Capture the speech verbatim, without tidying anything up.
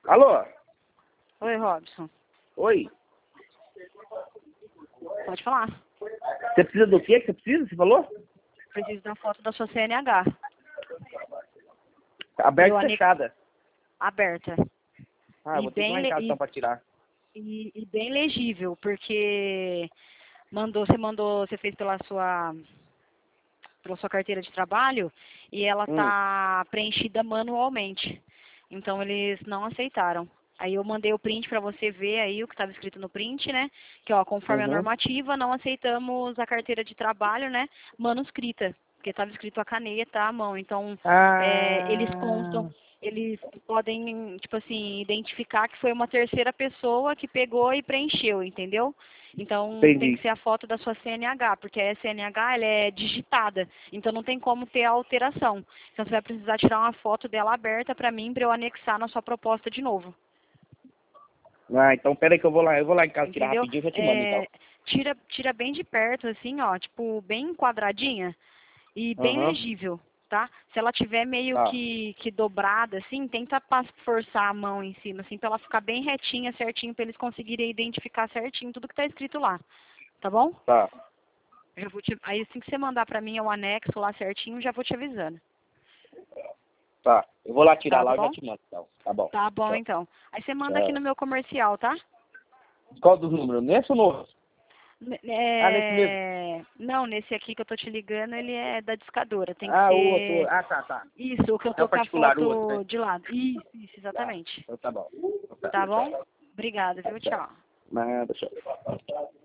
Alô? Oi, Robson. Oi? Pode falar. Você precisa do quê que você precisa? Você falou? Preciso da foto da sua C N H. Aberta Eu e ane- fechada. Aberta. Ah, eu E vou ter que ir bem, lá em le- casa e, então pra tirar. e, e bem legível, porque mandou, você mandou, você fez pela sua, pela sua carteira de trabalho e ela Hum. tá preenchida manualmente. Então eles não aceitaram. Aí eu mandei o print para você ver aí o que estava escrito no print, né? Que ó, conforme a Uhum. normativa, não aceitamos a carteira de trabalho, né? Manuscrita, porque estava escrito a caneta, à mão. Então é, eles constam, Ah, eles podem, tipo assim, identificar que foi uma terceira pessoa que pegou e preencheu, entendeu? Então tem entendi. que ser a foto da sua C N H, porque a C N H ela é digitada, então não tem como ter alteração. Então você vai precisar tirar uma foto dela aberta para mim, para eu anexar na sua proposta de novo. Ah, então pera aí que eu vou lá. Eu vou lá em casa tirar Entendeu? rapidinho e já te mando então. É, tira, tira bem de perto, assim, ó, tipo, bem quadradinha e bem Aham. legível, tá? Se ela tiver meio Tá. que, que dobrada, assim, tenta pas- forçar a mão em cima, assim, pra ela ficar bem retinha, certinho, pra eles conseguirem identificar certinho tudo que tá escrito lá, tá bom? Tá. Já vou te, aí assim que você mandar pra mim o anexo lá certinho, já vou te avisando, Tá. Eu vou lá tirar tá lá e já bom? te mando então. Tá bom. Tá bom, Tchau. então. Aí você manda aqui Tchau. no meu comercial, tá? Qual dos números? Nesse ou no outro? N- Ah, nesse mesmo. É... Não, nesse aqui que eu tô te ligando, ele é da discadora. Tem que Ah, o outro. o ser outro. Ah, tá, tá. isso, o que eu É o tô com a particular, o outro, né? foto de lado. Isso, isso, Tá. exatamente. Então tá bom. Tá. Tá bom? Obrigada, viu? Tchau. Tchau. Nada, tchau.